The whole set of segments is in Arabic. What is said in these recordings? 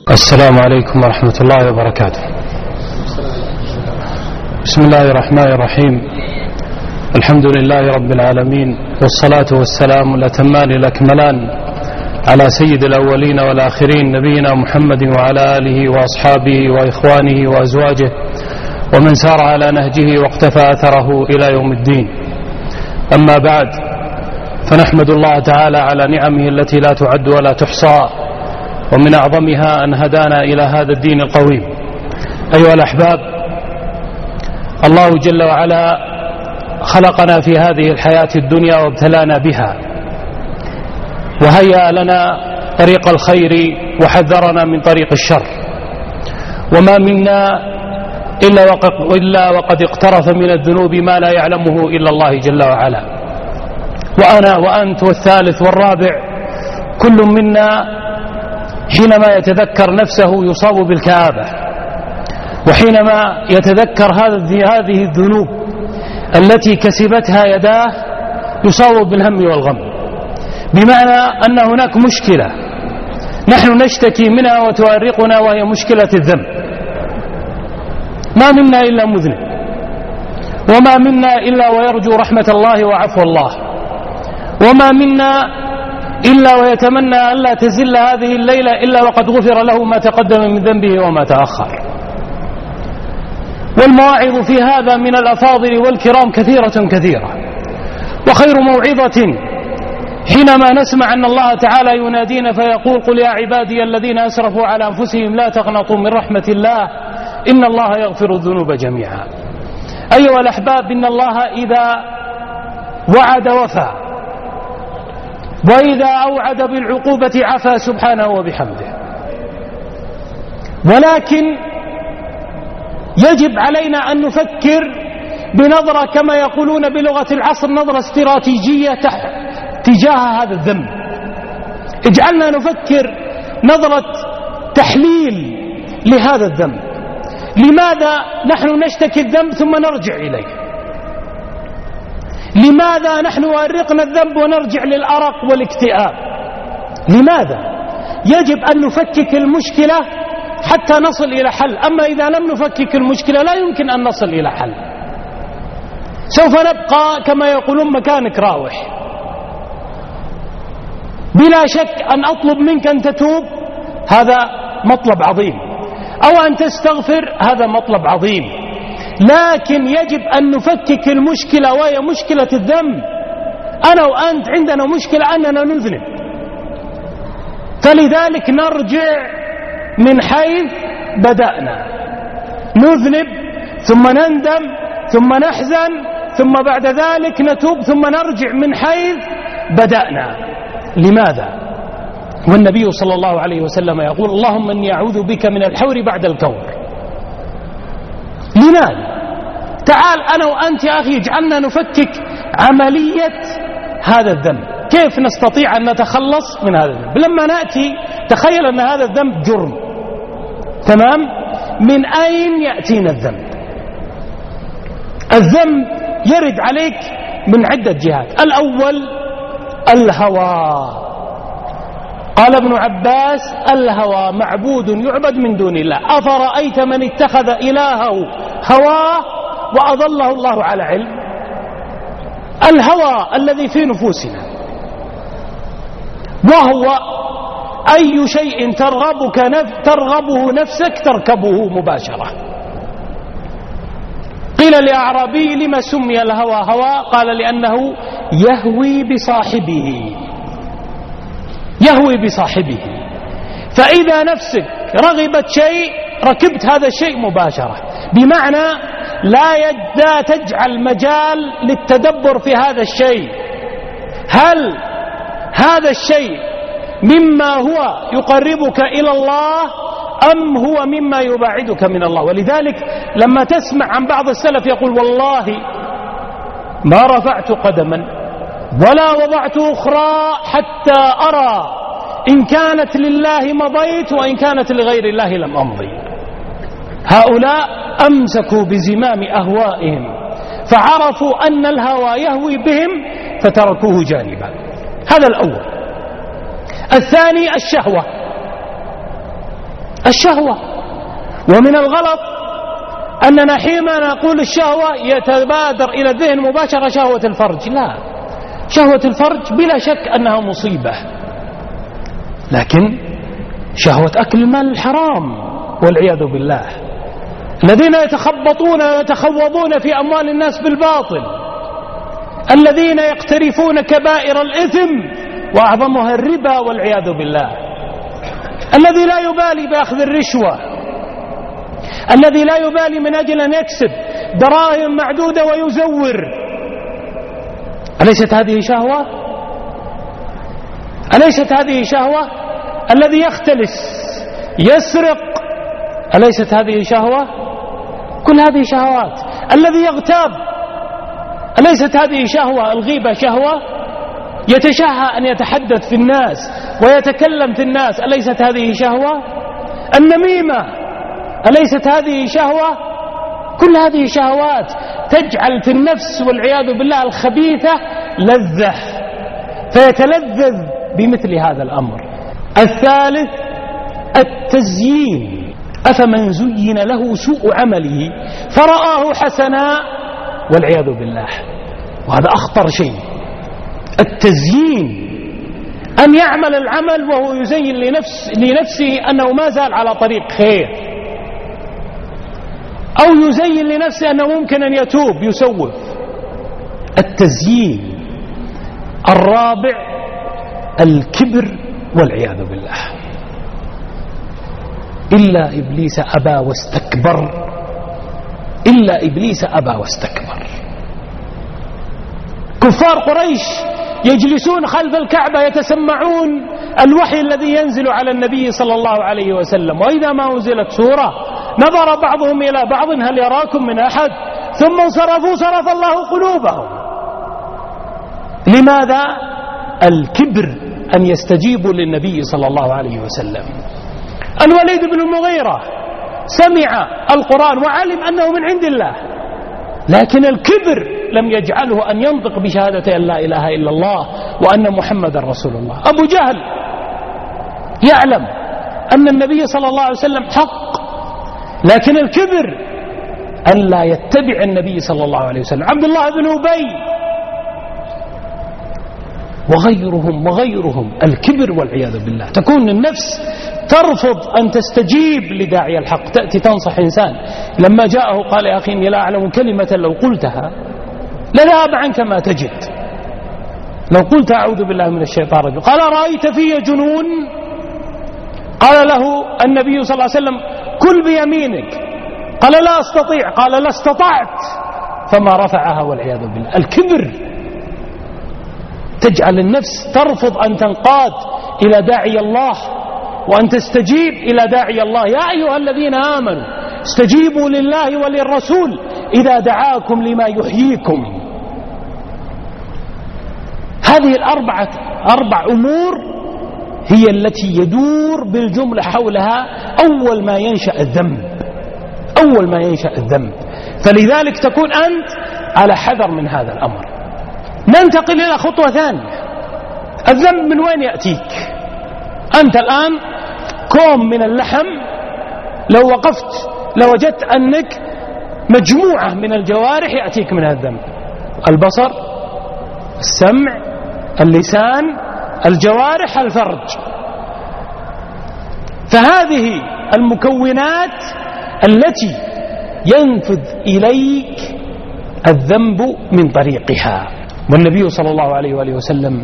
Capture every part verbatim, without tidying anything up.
السلام عليكم ورحمة الله وبركاته. بسم الله الرحمن الرحيم. الحمد لله رب العالمين، والصلاة والسلام الأتمان الأكملان على سيد الأولين والآخرين نبينا محمد وعلى آله وأصحابه وإخوانه وأزواجه ومن سار على نهجه واقتفى أثره إلى يوم الدين. أما بعد، فنحمد الله تعالى على نعمه التي لا تعد ولا تحصى، ومن أعظمها أن هدانا إلى هذا الدين القويم. أيها الأحباب، الله جل وعلا خلقنا في هذه الحياة الدنيا وابتلانا بها، وهيأ لنا طريق الخير وحذرنا من طريق الشر، وما منا إلا وقد اقترف من الذنوب ما لا يعلمه إلا الله جل وعلا. وأنا وأنت والثالث والرابع، كل منا حينما يتذكر نفسه يصاب بالكآبة، وحينما يتذكر هذه الذنوب التي كسبتها يداه يصاب بالهم والغم، بمعنى أن هناك مشكلة نحن نشتكي منها وتؤرقنا، وهي مشكلة الذنب. ما منا إلا مذنب، وما منا إلا ويرجو رحمة الله وعفو الله، وما منا إلا ويتمنى ألا تزل هذه الليلة إلا وقد غفر له ما تقدم من ذنبه وما تأخر. والمواعظ في هذا من الأفاضل والكرام كثيرة كثيرة، وخير موعظة حينما نسمع أن الله تعالى ينادينا فيقول: قل يا عبادي الذين أسرفوا على أنفسهم لا تقنطوا من رحمة الله إن الله يغفر الذنوب جميعا. أيها الأحباب، إن الله إذا وعد وفى، وإذا أوعد بالعقوبة عفا سبحانه وبحمده. ولكن يجب علينا أن نفكر بنظرة كما يقولون بلغة العصر نظرة استراتيجية تجاه هذا الذنب. اجعلنا نفكر نظرة تحليل لهذا الذنب. لماذا نحن نشتكي الذنب ثم نرجع إليه؟ لماذا نحن أرقنا الذنب ونرجع للأرق والاكتئاب؟ لماذا؟ يجب أن نفكك المشكلة حتى نصل إلى حل. أما إذا لم نفكك المشكلة لا يمكن أن نصل إلى حل، سوف نبقى كما يقولون مكانك راوح. بلا شك أن أطلب منك أن تتوب هذا مطلب عظيم، أو أن تستغفر هذا مطلب عظيم، لكن يجب أن نفكك المشكلة، وهي مشكلة الذنب. أنا وأنت عندنا مشكلة أننا نذنب، فلذلك نرجع من حيث بدأنا، نذنب ثم نندم ثم نحزن ثم بعد ذلك نتوب ثم نرجع من حيث بدأنا. لماذا؟ والنبي صلى الله عليه وسلم يقول: اللهم إني أعوذ بك من الحور بعد الكور. لماذا؟ تعال أنا وأنت يا أخي اجعلنا نفكك عملية هذا الذنب. كيف نستطيع أن نتخلص من هذا الذنب؟ لما نأتي تخيل أن هذا الذنب جرم، تمام؟ من أين يأتينا الذنب؟ الذنب يرد عليك من عدة جهات. الأول الهوى. قال ابن عباس: الهوى معبود يعبد من دون الله، أفرأيت من اتخذ إلهه هواه وأضله الله على علم. الهوى الذي في نفوسنا، وهو أي شيء ترغبك نف ترغبه نفسك تركبه مباشرة. قيل لأعرابي: لما سمي الهوى هوى؟ قال: لأنه يهوي بصاحبه، يهوي بصاحبه. فإذا نفسك رغبت شيء ركبت هذا الشيء مباشرة، بمعنى لا يد تجعل مجال للتدبر في هذا الشيء. هل هذا الشيء مما هو يقربك إلى الله أم هو مما يباعدك من الله؟ ولذلك لما تسمع عن بعض السلف يقول: والله ما رفعت قدما ولا وضعت أخرى حتى أرى إن كانت لله مضيت وإن كانت لغير الله لم أمضي. هؤلاء أمسكوا بزمام أهوائهم فعرفوا أن الهوى يهوي بهم فتركوه جانبا. هذا الأول. الثاني الشهوة. الشهوة. ومن الغلط أننا حينما نقول الشهوة يتبادر إلى الذهن مباشرة شهوة الفرج. لا، شهوة الفرج بلا شك أنها مصيبة، لكن شهوة أكل المال الحرام والعياذ بالله، الذين يتخبطون ويتخوضون في أموال الناس بالباطل، الذين يقترفون كبائر الإثم وأعظمها الربا والعياذ بالله، الذي لا يبالي بأخذ الرشوة، الذي لا يبالي من أجل أن يكسب دراهم معدودة ويزور. أليست هذه شهوة؟ أليست هذه شهوة؟ الذي يختلس يسرق، أليست هذه شهوة؟ كل هذه شهوات. الذي يغتاب، أليست هذه شهوة؟ الغيبة شهوة. يتشهى أن يتحدث في الناس ويتكلم في الناس، أليست هذه شهوة؟ النميمة، أليست هذه شهوة؟ كل هذه شهوات تجعل في النفس والعياذ بالله الخبيثة لذة، فيتلذذ بمثل هذا الأمر. الثالث التزيين. أفمن زين له سوء عمله فرآه حسنا والعياذ بالله، وهذا أخطر شيء. التزيين أن يعمل العمل وهو يزين لنفس لنفسه أنه ما زال على طريق خير، أو يزين لنفسه أنه ممكن أن يتوب يسوف. التزيين. الرابع الكبر والعياذ بالله. إلا إبليس أبى واستكبر، إلا إبليس أبى واستكبر. كفار قريش يجلسون خلف الكعبة يتسمعون الوحي الذي ينزل على النبي صلى الله عليه وسلم، وإذا ما أنزلت سورة نظر بعضهم إلى بعض هل يراكم من أحد، ثم انصرفوا صرف الله قلوبهم. لماذا؟ الكبر، أن يستجيبوا للنبي صلى الله عليه وسلم. الوليد بن المغيرة سمع القرآن وعلم أنه من عند الله، لكن الكبر لم يجعله أن ينطق بشهادة أن لا إله إلا الله وأن محمد رسول الله. أبو جهل يعلم أن النبي صلى الله عليه وسلم حق، لكن الكبر أن لا يتبع النبي صلى الله عليه وسلم. عبد الله بن أبي وغيرهم وغيرهم. الكبر والعياذ بالله. تكون النفس ترفض أن تستجيب لداعي الحق، تأتي تنصح إنسان لما جاءه قال يا أخي إني لا أعلم كلمة لو قلتها لذهب عنك ما تجد، لو قلت أعوذ بالله من الشيطان الرجيم. قال رأيت في جنون؟ قال له النبي صلى الله عليه وسلم كل بيمينك. قال لا أستطيع. قال لا استطعت، فما رفعها والعياذ بالله. الكبر تجعل النفس ترفض أن تنقاد إلى داعي الله وأن تستجيب إلى داعي الله. يا أيها الذين آمنوا استجيبوا لله وللرسول إذا دعاكم لما يحييكم. هذه الأربعة أربع أمور هي التي يدور بالجملة حولها أول ما ينشأ الذنب، أول ما ينشأ الذنب. فلذلك تكون أنت على حذر من هذا الأمر. ننتقل إلى خطوة ثانية. الذنب من وين يأتيك؟ أنت الآن كوم من اللحم، لو وقفت لوجدت أنك مجموعة من الجوارح يأتيك من الذنب: البصر، السمع، اللسان، الجوارح، الفرج. فهذه المكونات التي ينفذ إليك الذنب من طريقها. والنبي صلى الله عليه وآله وسلم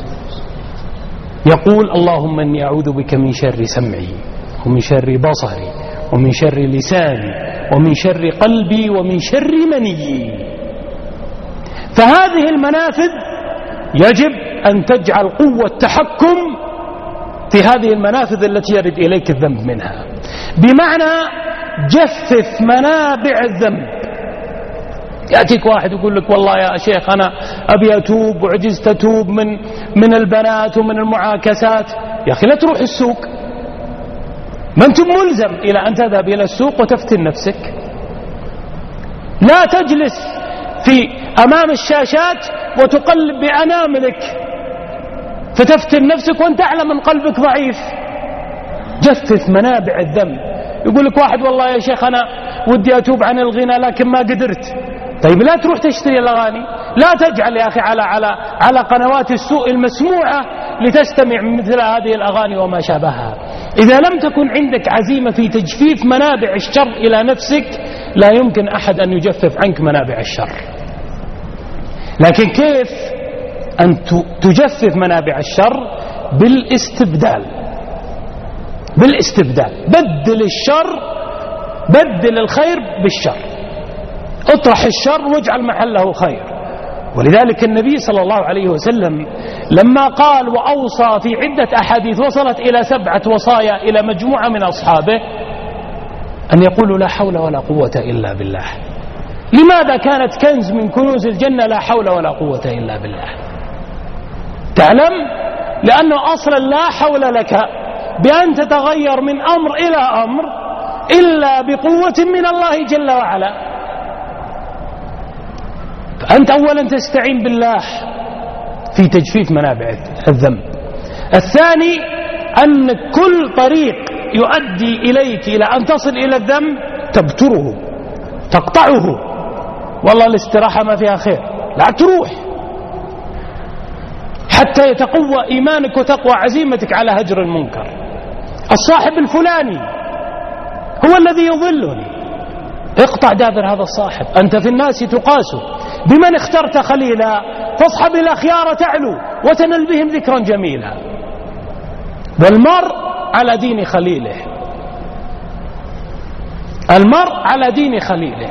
يقول اللهم إني أعوذ بك من شر سمعي ومن شر بصري ومن شر لساني ومن شر قلبي ومن شر مني. فهذه المنافذ يجب أن تجعل قوة تحكم في هذه المنافذ التي يرد إليك الذنب منها، بمعنى جفف منابع الذنب. يأتيك واحد يقول لك والله يا شيخ أنا أبي أتوب وعجزت أتوب من من البنات ومن المعاكسات. يا أخي لا تروح السوق، ما أنت ملزم إلى أن تذهب إلى السوق وتفتن نفسك. لا تجلس في أمام الشاشات وتقلب بأناملك فتفتن نفسك وأنت تعلم أن قلبك ضعيف. جفف منابع الذنب. يقول لك واحد والله يا شيخ أنا ودي أتوب عن الغنى لكن ما قدرت. طيب لا تروح تشتري الأغاني، لا تجعل يا أخي على على على قنوات السوء المسموعة لتستمع مثل هذه الأغاني وما شابهها. إذا لم تكن عندك عزيمة في تجفيف منابع الشر إلى نفسك لا يمكن أحد أن يجفف عنك منابع الشر. لكن كيف أن تجفف منابع الشر؟ بالاستبدال. بالاستبدال بدل الشر، بدل الخير بالشر، اطرح الشر واجعل محله خير. ولذلك النبي صلى الله عليه وسلم لما قال وأوصى في عدة أحاديث وصلت إلى سبعة وصايا إلى مجموعة من أصحابه أن يقولوا لا حول ولا قوة إلا بالله. لماذا كانت كنز من كنوز الجنة لا حول ولا قوة إلا بالله؟ تعلم؟ لأنه أصلا لا حول لك بأن تتغير من أمر إلى أمر إلا بقوة من الله جل وعلا. فأنت أولا تستعين بالله في تجفيف منابع الذنب. الثاني أن كل طريق يؤدي إليك إلى أن تصل إلى الذنب تبتره، تقطعه. والله الاستراحة ما فيها خير، لا تروح حتى يتقوى إيمانك وتقوى عزيمتك على هجر المنكر. الصاحب الفلاني هو الذي يضلني، اقطع دابر هذا الصاحب. أنت في الناس تقاس بمن اخترت خليلا، فاصحب الأخيار تعلو وتنل بهم ذكرا جميلا. والمرء على دين خليله، المرء على دين خليله.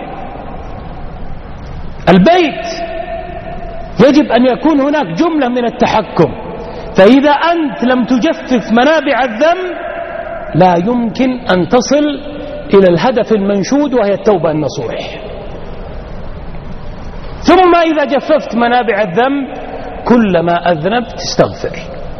البيت يجب أن يكون هناك جملة من التحكم، فإذا أنت لم تجفف منابع الذنب لا يمكن أن تصل إلى الهدف المنشود وهي التوبة النصوح. ثم إذا جففت منابع الذنب كلما أذنبت تستغفر.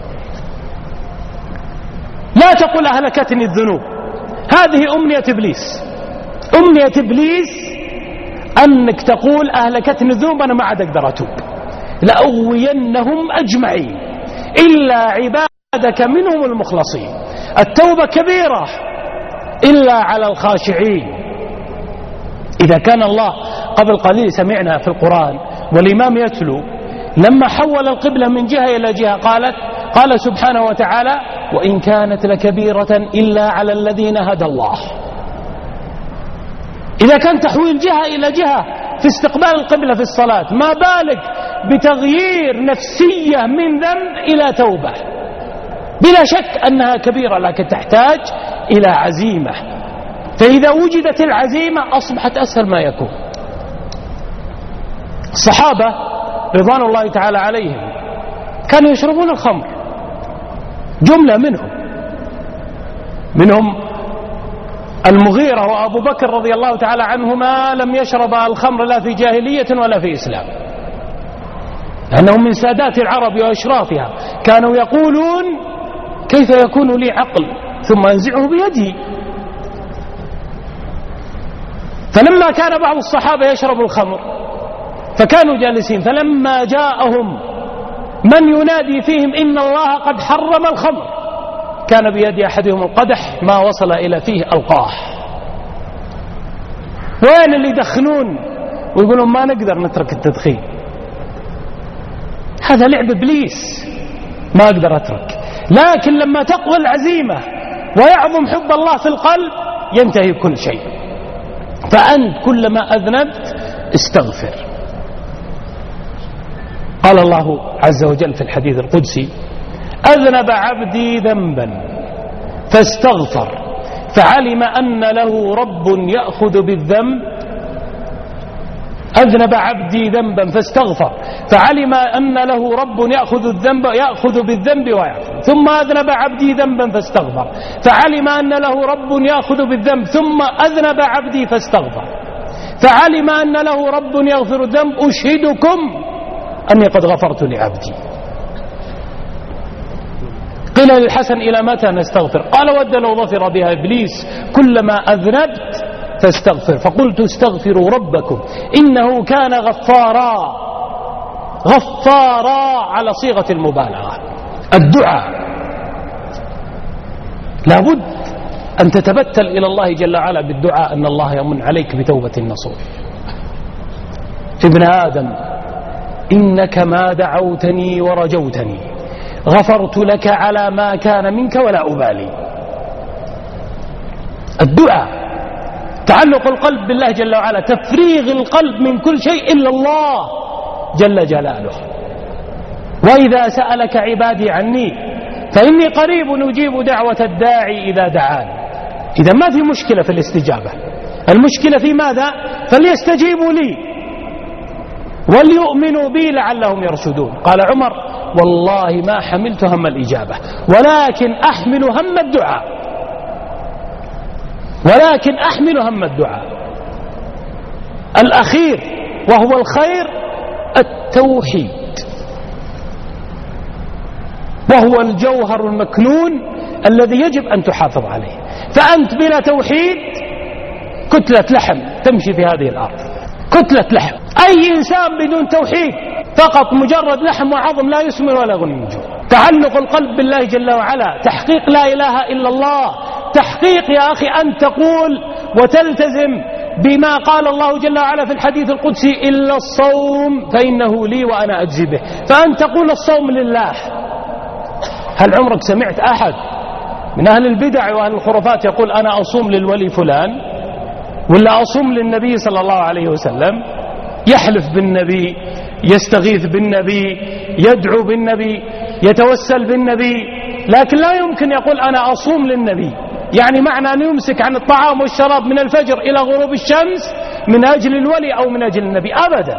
لا تقل أهلكتني الذنوب، هذه أمنية إبليس. أمنية إبليس أنك تقول أهلكتني الذنوب أنا ما عاد أقدر أتوب، لأغوينهم أجمعين إلا عبادك منهم المخلصين. التوبة كبيرة إلا على الخاشعين. إذا كان الله قبل قليل سمعنا في القرآن والإمام يتلو لما حول القبلة من جهة إلى جهة قالت قال سبحانه وتعالى وإن كانت لكبيرة إلا على الذين هدى الله. إذا كان تحويل جهة إلى جهة في استقبال القبلة في الصلاة، ما بالك بتغيير نفسية من ذنب إلى توبة؟ بلا شك أنها كبيرة لكن تحتاج إلى عزيمة. فإذا وجدت العزيمة أصبحت أسهل ما يكون. الصحابة رضوان الله تعالى عليهم كانوا يشربون الخمر، جملة منهم منهم المغيرة وأبو بكر رضي الله تعالى عنهما لم يشرب الخمر لا في جاهلية ولا في إسلام، لأنهم من سادات العرب وأشرافها. كانوا يقولون كيف يكون لي عقل ثم أنزعه بيدي. فلما كان بعض الصحابة يشرب الخمر فكانوا جالسين، فلما جاءهم من ينادي فيهم إن الله قد حرم الخمر كان بيد أحدهم القدح ما وصل إلى فيه ألقاه. وين اللي يدخنون ويقولون ما نقدر نترك التدخين؟ هذا لعب إبليس، ما أقدر أترك. لكن لما تقوى العزيمة ويعظم حب الله في القلب ينتهي كل شيء. فأنت كلما أذنبت استغفر. قال الله عز وجل في الحديث القدسي أذنب عبدي ذنبا فاستغفر فعلم أن له رب يأخذ بالذنب أذنب عبدي ذنبا فاستغفر فعلم أن له رب يأخذ الذنب يأخذ بالذنب ويعفو. ثم أذنب عبدي ذنبا فاستغفر فعلم أن له رب يأخذ بالذنب ثم أذنب عبدي فاستغفر فعلم أن له رب يغفر الذنب أشهدكم أني قد غفرت لعبدي. قيل للحسن إلى متى نستغفر؟ قال ود لو ظفر بها إبليس كلما أذنبت فاستغفر. فقلت استغفروا ربكم إنه كان غفارا. غفارا على صيغة المبالغة. الدعاء لابد أن تتبتل إلى الله جل وعلا بالدعاء أن الله يمن عليك بتوبة نصوح. ابن آدم إنك ما دعوتني ورجوتني غفرت لك على ما كان منك ولا أبالي. الدعاء تعلق القلب بالله جل وعلا، تفريغ القلب من كل شيء إلا الله جل جلاله. وإذا سألك عبادي عني فإني قريب أجيب دعوة الداعي إذا دعان. إذا ما في مشكلة في الاستجابة، المشكلة في ماذا؟ فليستجيبوا لي وليؤمنوا بي لعلهم يرشدون. قال عمر والله ما حملت هم الإجابة ولكن أحمل هم الدعاء، ولكن أحمل هم الدعاء. الأخير وهو الخير التوحيد، وهو الجوهر المكنون الذي يجب أن تحافظ عليه. فأنت بلا توحيد كتلة لحم تمشي في هذه الأرض، كتلة لحم. أي إنسان بدون توحيد فقط مجرد لحم وعظم لا يسمن ولا يغني من جوع. تعلق القلب بالله جل وعلا، تحقيق لا إله إلا الله، تحقيق يا أخي أن تقول وتلتزم بما قال الله جل وعلا في الحديث القدسي إلا الصوم فإنه لي وأنا أجزي به. فأن تقول الصوم لله. هل عمرك سمعت أحد من أهل البدع وأهل الخرافات يقول أنا أصوم للولي فلان ولا أصوم للنبي صلى الله عليه وسلم؟ يحلف بالنبي، يستغيث بالنبي، يدعو بالنبي، يتوسل بالنبي، لكن لا يمكن يقول أنا أصوم للنبي. يعني معنى أن يمسك عن الطعام والشراب من الفجر إلى غروب الشمس من أجل الولي أو من أجل النبي؟ أبدا.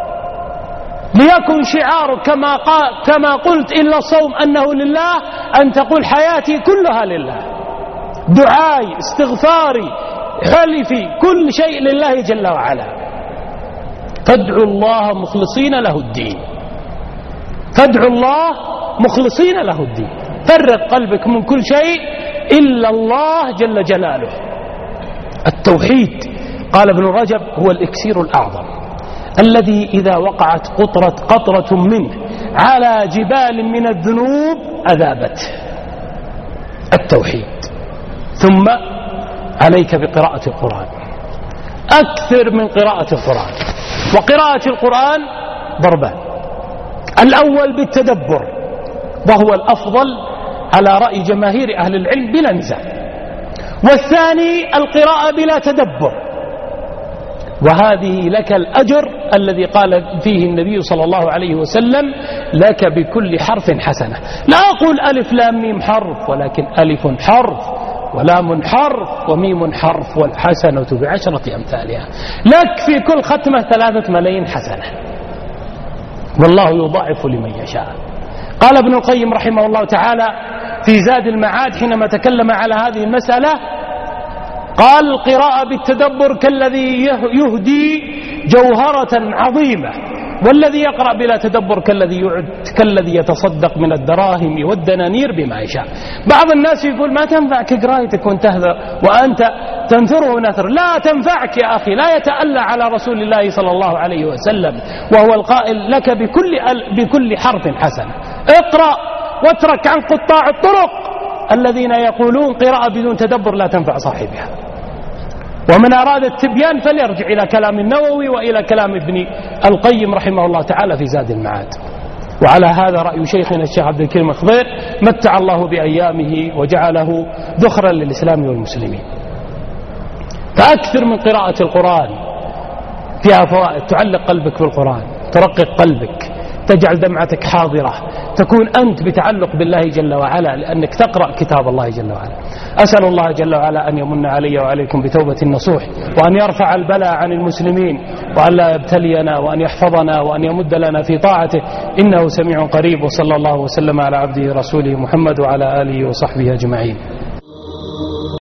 ليكن شعارك كما, كما قلت إلا الصوم أنه لله، أن تقول حياتي كلها لله، دعائي، استغفاري، حلفي، كل شيء لله جل وعلا. فادعوا الله مخلصين له الدين، فادعوا الله مخلصين له الدين. فرق قلبك من كل شيء إلا الله جل جلاله. التوحيد قال ابن رجب هو الإكسير الأعظم الذي إذا وقعت قطرة قطرة منه على جبال من الذنوب أذابته. التوحيد. ثم عليك بقراءة القرآن، أكثر من قراءة القرآن. وقراءة القرآن ضربان: الأول بالتدبر وهو الأفضل على رأي جماهير أهل العلم بلا نزاع، والثاني القراءة بلا تدبر، وهذه لك الأجر الذي قال فيه النبي صلى الله عليه وسلم لك بكل حرف حسنة. لا أقول ألف لام ميم حرف، ولكن ألف حرف ولام حرف وميم حرف والحسنة بعشرة أمثالها. لك في كل ختمة ثلاثة ملايين حسنة، والله يضاعف لمن يشاء. قال ابن القيم رحمه الله تعالى في زاد المعاد حينما تكلم على هذه المسألة قال: القراءة بالتدبر كالذي يهدي جوهرة عظيمة، والذي يقرأ بلا تدبر كالذي يعد كالذي يتصدق من الدراهم والدنانير بما يشاء. بعض الناس يقول ما تنفعك قراءتك وانتهذر وأنت تنثره نثر. لا تنفعك يا أخي، لا يتألى على رسول الله صلى الله عليه وسلم وهو القائل لك بكل, بكل حرف حسنة. اقرأ واترك عن قطاع الطرق الذين يقولون قراءة بدون تدبر لا تنفع صاحبها. ومن أراد التبيان فليرجع إلى كلام النووي وإلى كلام ابن القيم رحمه الله تعالى في زاد المعاد. وعلى هذا رأي شيخنا الشيخ عبد الكريم الخضير متع الله بأيامه وجعله ذخرا للإسلام والمسلمين. فأكثر من قراءة القرآن، فيها فوائد، تعلق قلبك بالقرآن، ترقق قلبك، تجعل دمعتك حاضرة، تكون أنت بتعلق بالله جل وعلا لأنك تقرأ كتاب الله جل وعلا. أسأل الله جل وعلا أن يمن علي وعليكم بتوبة النصوح، وأن يرفع البلاء عن المسلمين، وأن لا يبتلينا، وأن يحفظنا، وأن يمد لنا في طاعته، إنه سميع قريب. وصلى الله وسلم على عبده رسوله محمد وعلى آله وصحبه أجمعين.